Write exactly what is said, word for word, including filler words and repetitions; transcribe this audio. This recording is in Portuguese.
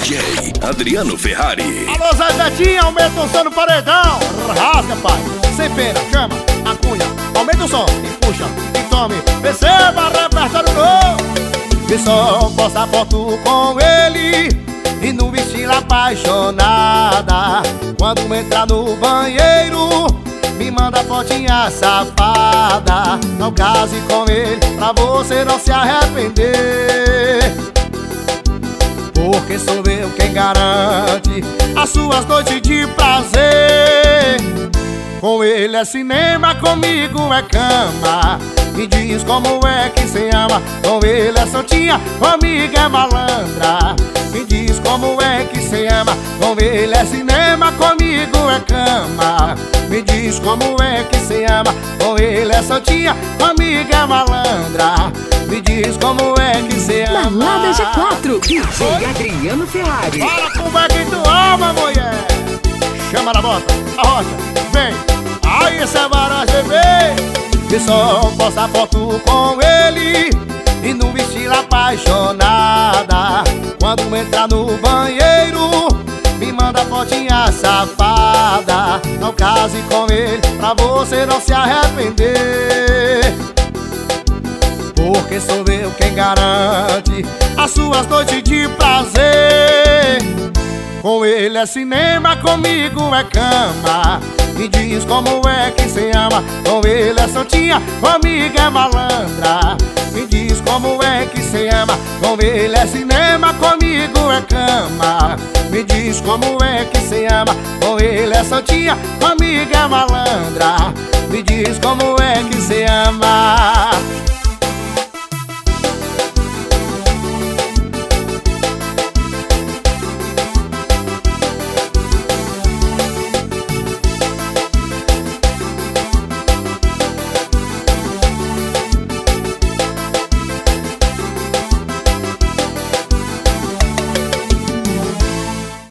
J Adriano Ferrari. Alô, Zé Betinho, aumenta o som no paredão. Rasga, pai, sem pena, chama a cunha. Aumenta o som e puxa e tome. Receba repertório novo. Que só posta foto com ele e no estilo apaixonada. Quando entrar no banheiro, me manda fotinha safada. Não case com ele pra você não se arrepender, porque sou eu quem garante as suas noites de prazer. Com ele é cinema, comigo é cama. Me diz como é que cê ama. Com ele é santinha, comigo é malandra. Me diz como é que cê ama. Com ele é cinema, comigo é cama. Me diz como é que cê ama. Com ele é santinha, comigo é malandra. Me diz como é que cê ama. Balada G quatro, D J Adriano Ferrari. Fala como é que tu ama, mulher. Chama na bota, a rocha, vem. Aí esse é varão, bebê. Que só posta foto com ele e no estilo apaixonada. Quando entrar no banheiro, me manda fotinha safada. Não case com ele pra você não se arrepender, porque sou eu quem garante as suas noites de prazer. Com ele é cinema, comigo é cama. Me diz como é que cê ama. Com ele é santinha, comigo é malandra. Me diz como é que cê ama. Com ele é cinema, comigo é cama. Me diz como é que cê ama. Com ele é santinha, comigo é malandra. Me diz como é que cê ama.